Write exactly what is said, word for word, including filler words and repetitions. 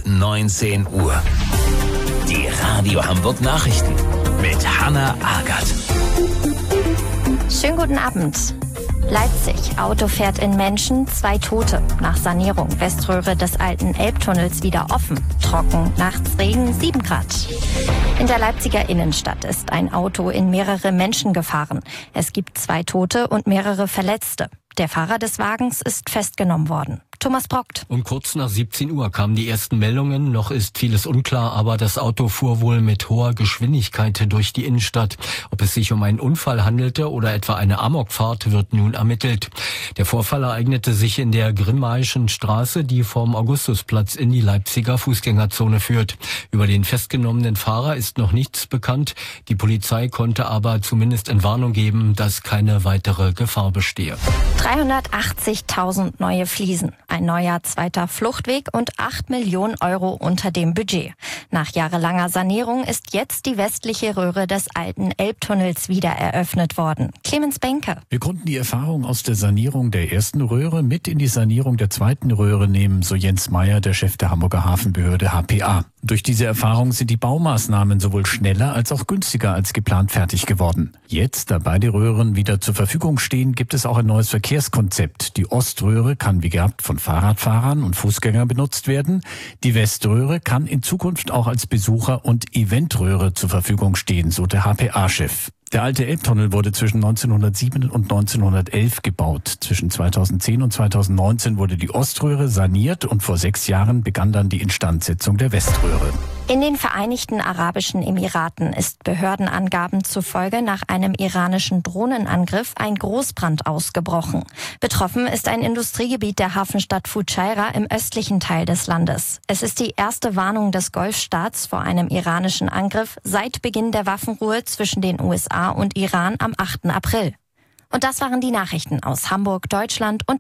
neunzehn Uhr. Die Radio Hamburg Nachrichten mit Hanna Agert. Schönen guten Abend. Leipzig. Auto fährt in Menschen, zwei Tote. Nach Sanierung. Weströhre des alten Elbtunnels wieder offen. Trocken. Nachts Regen, sieben Grad. In der Leipziger Innenstadt ist ein Auto in mehrere Menschen gefahren. Es gibt zwei Tote und mehrere Verletzte. Der Fahrer des Wagens ist festgenommen worden. Thomas Brockt. Um kurz nach siebzehn Uhr kamen die ersten Meldungen. Noch ist vieles unklar, aber das Auto fuhr wohl mit hoher Geschwindigkeit durch die Innenstadt. Ob es sich um einen Unfall handelte oder etwa eine Amokfahrt, wird nun ermittelt. Der Vorfall ereignete sich in der Grimmaischen Straße, die vom Augustusplatz in die Leipziger Fußgängerzone führt. Über den festgenommenen Fahrer ist noch nichts bekannt. Die Polizei konnte aber zumindest Entwarnung geben, dass keine weitere Gefahr bestehe. dreihundertachtzigtausend neue Fliesen, ein neuer zweiter Fluchtweg und acht Millionen Euro unter dem Budget. Nach jahrelanger Sanierung ist jetzt die westliche Röhre des alten Elbtunnels wieder eröffnet worden. Clemens Benke. Wir konnten die Erfahrung aus der Sanierung der ersten Röhre mit in die Sanierung der zweiten Röhre nehmen, so Jens Meyer, der Chef der Hamburger Hafenbehörde H P A. Durch diese Erfahrung sind die Baumaßnahmen sowohl schneller als auch günstiger als geplant fertig geworden. Jetzt, da beide Röhren wieder zur Verfügung stehen, gibt es auch ein neues Verkehrskonzept. Die Oströhre kann wie gehabt von Fahrradfahrern und Fußgängern benutzt werden. Die Weströhre kann in Zukunft auch als Besucher- und Eventröhre zur Verfügung stehen, so der H P A-Chef. Der alte Elbtunnel wurde zwischen neunzehnhundertsieben und neunzehnhundertelf gebaut. Zwischen zweitausendzehn und zweitausendneunzehn wurde die Oströhre saniert und vor sechs Jahren begann dann die Instandsetzung der Weströhre. In den Vereinigten Arabischen Emiraten ist Behördenangaben zufolge nach einem iranischen Drohnenangriff ein Großbrand ausgebrochen. Betroffen ist ein Industriegebiet der Hafenstadt Fujairah im östlichen Teil des Landes. Es ist die erste Warnung des Golfstaats vor einem iranischen Angriff seit Beginn der Waffenruhe zwischen den U S A und Iran am achten April. Und das waren die Nachrichten aus Hamburg, Deutschland und